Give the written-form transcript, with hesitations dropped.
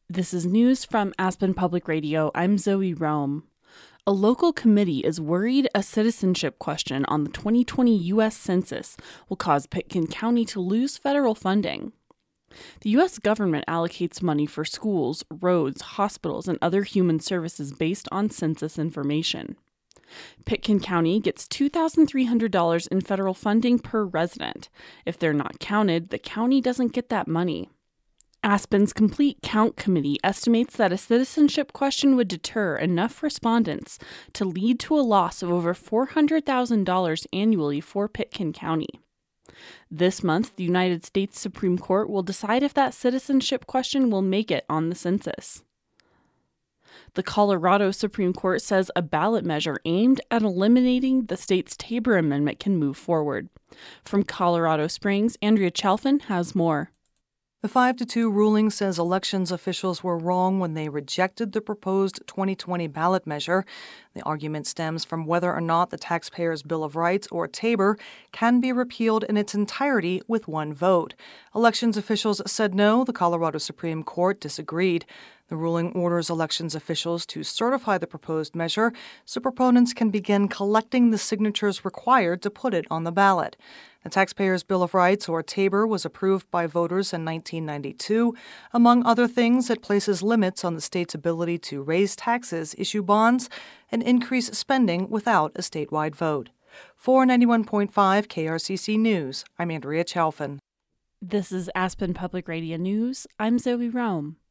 This is news from Aspen Public Radio. I'm Zoe Rome. A local committee is worried a citizenship question on the 2020 U.S. Census will cause Pitkin County to lose federal funding. The U.S. government allocates money for schools, roads, hospitals, and other human services based on census information. Pitkin County gets $2,300 in federal funding per resident. If they're not counted, the county doesn't get that money. Aspen's Complete Count Committee estimates that a citizenship question would deter enough respondents to lead to a loss of over $400,000 annually for Pitkin County. This month, the United States Supreme Court will decide if that citizenship question will make it on the census. The Colorado Supreme Court says a ballot measure aimed at eliminating the state's Tabor Amendment can move forward. From Colorado Springs, Andrea Chalfin has more. The 5-2 ruling says elections officials were wrong when they rejected the proposed 2020 ballot measure. The argument stems from whether or not the Taxpayers' Bill of Rights, or Tabor, can be repealed in its entirety with one vote. Elections officials said no. The Colorado Supreme Court disagreed. The ruling orders elections officials to certify the proposed measure so proponents can begin collecting the signatures required to put it on the ballot. The Taxpayers' Bill of Rights, or Tabor, was approved by voters in 1992. Among other things, it places limits on the state's ability to raise taxes, issue bonds, and increase spending without a statewide vote. For 91.5 KRCC News, I'm Andrea Chalfin. This is Aspen Public Radio News. I'm Zoe Rome.